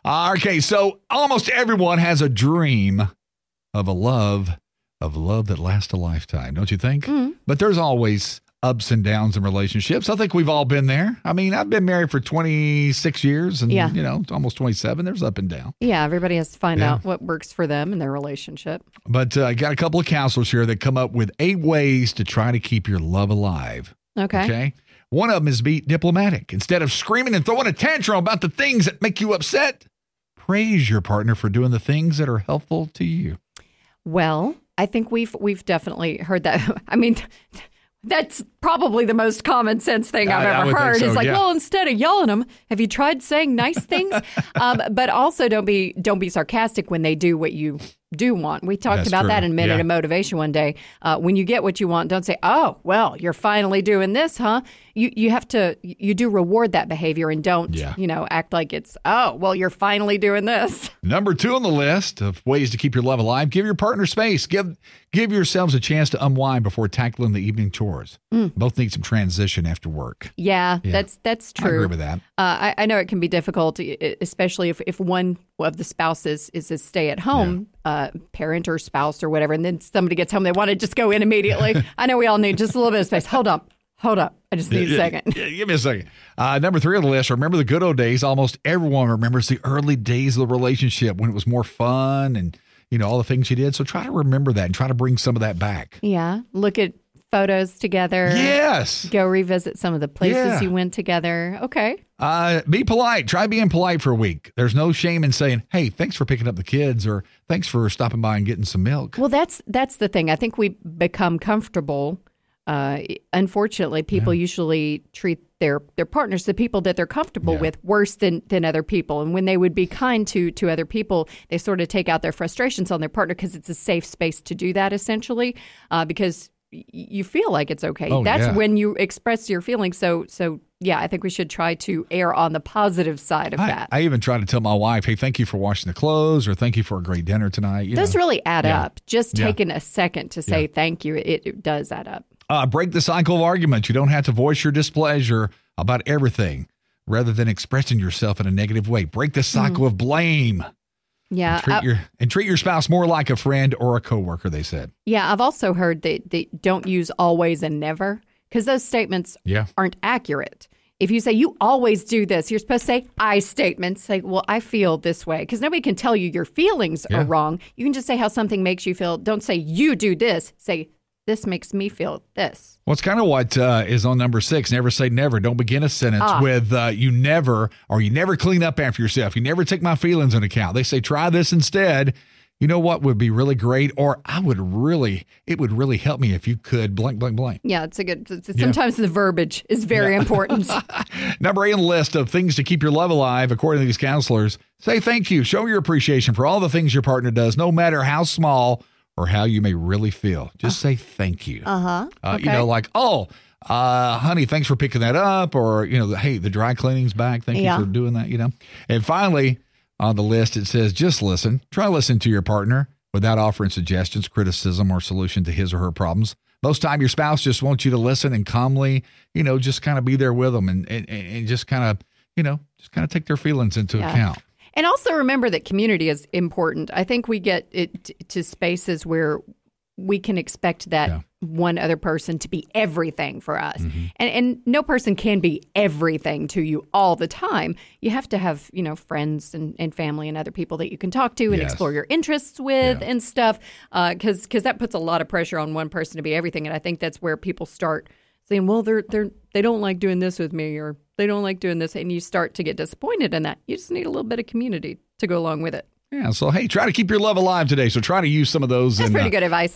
Okay, so almost everyone has a dream of a love that lasts a lifetime, don't you think? But there's always ups and downs in relationships. I think we've all been there. I mean, I've been married for 26 years and, almost 27. There's up and down. Yeah, everybody has to find out what works for them in their relationship. But I got a couple of counselors here that come up with 8 ways to try to keep your love alive. Okay. One of them is be diplomatic. Instead of screaming and throwing a tantrum about the things that make you upset, praise your partner for doing the things that are helpful to you. Well, I think we've definitely heard that. I mean, that's probably the most common sense thing I've ever heard. It's like, well, instead of yelling them, have you tried saying nice things? But also don't be sarcastic when they do what you do want. We talked about that in Minute of Motivation one day. When you get what you want, don't say, oh, well, you're finally doing this, huh? You have to, you do reward that behavior and don't, act like it's, oh, well, you're finally doing this. Number 2 on the list of ways to keep your love alive, give your partner space. Give yourselves a chance to unwind before tackling the evening chores. Both need some transition after work. Yeah. That's true. I agree with that. I know it can be difficult, especially if one of the spouses is a stay-at-home parent or spouse or whatever, and then somebody gets home, they want to just go in immediately. I know we all need just a little bit of space. Hold up. I just need a second. Give me a second. Number 3 on the list, remember the good old days. Almost everyone remembers the early days of the relationship when it was more fun and, all the things you did. So try to remember that and try to bring some of that back. Yeah. Look at photos together. Yes. Go revisit some of the places you went together. Okay. Be polite. Try being polite for a week. There's no shame in saying, hey, thanks for picking up the kids or thanks for stopping by and getting some milk. Well, that's the thing. I think we become comfortable. Unfortunately, people usually treat their partners, the people that they're comfortable with, worse than other people. And when they would be kind to other people, they sort of take out their frustrations on their partner because it's a safe space to do that, essentially, because you feel like it's okay. That's when you express your feelings. So I think we should try to err on the positive side of that. I even try to tell my wife, hey, thank you for washing the clothes or thank you for a great dinner tonight. Those really add up. Just taking a second to say thank you, it does add up. Break the cycle of arguments. You don't have to voice your displeasure about everything rather than expressing yourself in a negative way. Break the cycle of blame. Yeah. And treat your spouse more like a friend or a coworker, they said. Yeah, I've also heard that they don't use always and never because those statements aren't accurate. If you say, you always do this, you're supposed to say I statements. Say, well, I feel this way. Because nobody can tell you your feelings are wrong. You can just say how something makes you feel. Don't say you do this. Say this makes me feel this. Well, it's kind of what is on number 6. Never say never. Don't begin a sentence with you never clean up after yourself. You never take my feelings into account. They say try this instead. You know what would be really great? Or it would really help me if you could blank, blank, blank. Yeah, sometimes the verbiage is very important. Number 8 on the list of things to keep your love alive, according to these counselors, say thank you. Show your appreciation for all the things your partner does, no matter how small or how you may really feel. Just say thank you. Okay. Like, honey, thanks for picking that up. Or, hey, the dry cleaning's back. Thank you for doing that, And finally, on the list, it says, just listen. Try to listen to your partner without offering suggestions, criticism, or solution to his or her problems. Most time, your spouse just wants you to listen and calmly, just kind of be there with them and just kind of take their feelings into account. And also remember that community is important. I think we get it to spaces where we can expect that one other person to be everything for us. Mm-hmm. And no person can be everything to you all the time. You have to have, friends and family and other people that you can talk to and explore your interests with and stuff. Because that puts a lot of pressure on one person to be everything. And I think that's where people start saying, well, they don't like doing this with me, or they don't like doing this. And you start to get disappointed in that. You just need a little bit of community to go along with it. Yeah, so hey, try to keep your love alive today. So try to use some of those. That's pretty good advice.